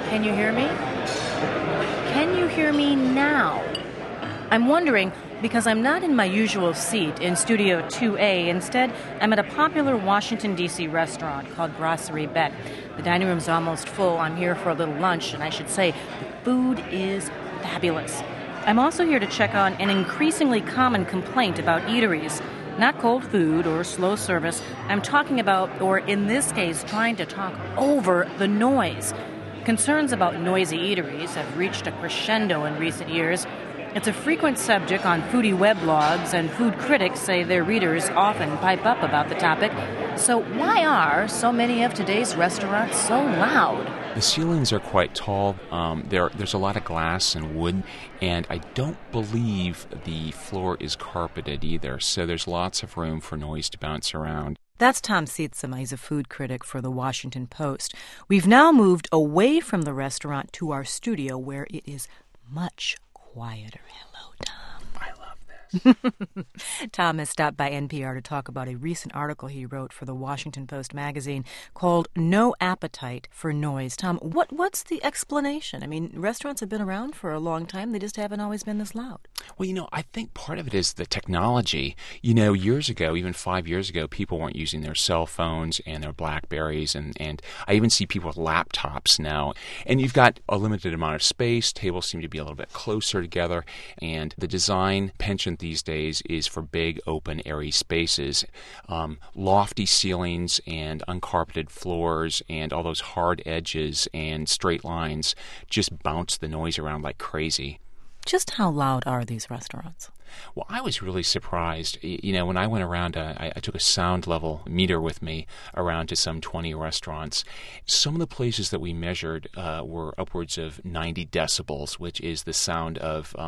Can you hear me? Can you hear me now? I'm wondering because I'm not in my usual seat in Studio 2A. Instead, I'm at a popular Washington, D.C. restaurant called Brasserie Beck. The dining room's almost full. I'm here for a little lunch, and I should say the food is fabulous. I'm also here to check on an increasingly common complaint about eateries. Not cold food or slow service. I'm talking about, or in this case, trying to talk over the noise. Concerns about noisy eateries have reached a crescendo in recent years. It's a frequent subject on foodie weblogs, and food critics say their readers often pipe up about the topic. So why are so many of today's restaurants so loud? The ceilings are quite tall. There's a lot of glass and wood, and I don't believe the floor is carpeted either, so there's lots of room for noise to bounce around. That's Tom Sietsema. He's a food critic for the Washington Post. We've now moved away from the restaurant to our studio, where it is much quieter. Hello, Tom. I love this. Tom has stopped by NPR to talk about a recent article he wrote for the Washington Post magazine called No Appetite for Noise. Tom, what's the explanation? I mean, restaurants have been around for a long time. They just haven't always been this loud. Well, I think part of it is the technology. Years ago, even 5 years ago, people weren't using their cell phones and their BlackBerries, and I even see people with laptops now. And you've got a limited amount of space. Tables seem to be a little bit closer together, and the design penchant these days is for big, open, airy spaces. Lofty ceilings and uncarpeted floors and all those hard edges and straight lines just bounce the noise around like crazy. Just how loud are these restaurants? Well, I was really surprised. When I went around, I took a sound level meter with me around to some 20 restaurants. Some of the places that we measured were upwards of 90 decibels, which is the sound of,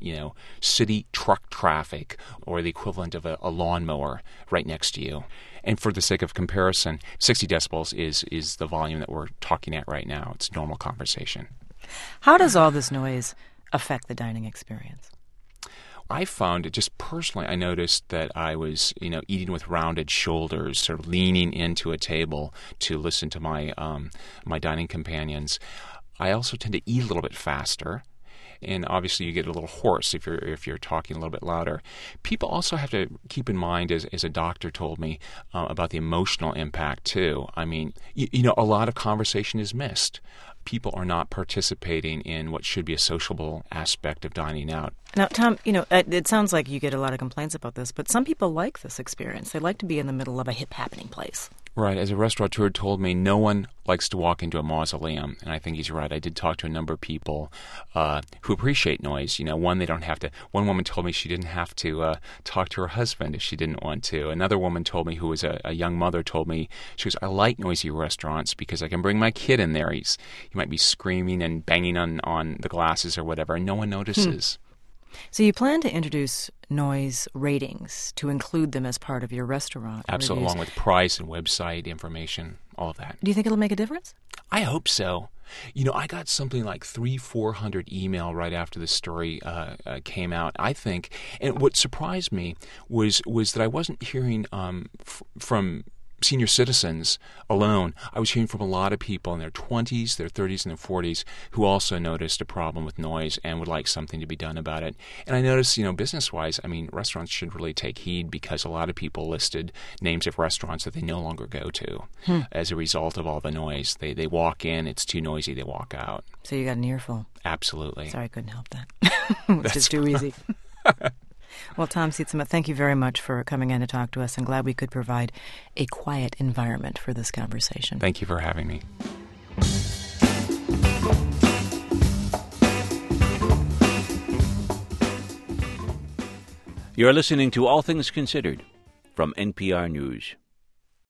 city truck traffic or the equivalent of a lawnmower right next to you. And for the sake of comparison, 60 decibels is the volume that we're talking at right now. It's normal conversation. How does all this noise affect the dining experience? I found it just personally, I noticed that I was, eating with rounded shoulders, sort of leaning into a table to listen to my my dining companions. I also tend to eat a little bit faster. And obviously you get a little hoarse if you're talking a little bit louder. People also have to keep in mind, as a doctor told me, about the emotional impact too. I mean, a lot of conversation is missed. People are not participating in what should be a sociable aspect of dining out. Now, Tom, it sounds like you get a lot of complaints about this, but some people like this experience. They like to be in the middle of a hip happening place. Right. As a restaurateur told me, no one likes to walk into a mausoleum, and I think he's right. I did talk to a number of people who appreciate noise. One woman told me she didn't have to talk to her husband if she didn't want to. Another woman told me, who was a young mother, told me, she goes, I like noisy restaurants because I can bring my kid in there. He might be screaming and banging on the glasses or whatever, and no one notices. So you plan to introduce noise ratings to include them as part of your restaurant Absolutely, reviews. Along with price and website information, all of that. Do you think it'll make a difference? I hope so. I got something like 300-400 email right after the story came out, I think. And what surprised me was that I wasn't hearing from senior citizens alone. I was hearing from a lot of people in their 20s, their 30s, and their 40s who also noticed a problem with noise and would like something to be done about it. And I noticed, business-wise, restaurants should really take heed because a lot of people listed names of restaurants that they no longer go to as a result of all the noise. They walk in, it's too noisy, they walk out. So you got an earful. Absolutely. Sorry, I couldn't help that. It's just too easy. Well, Tom Sietsema, thank you very much for coming in to talk to us. I'm glad we could provide a quiet environment for this conversation. Thank you for having me. You're listening to All Things Considered from NPR News.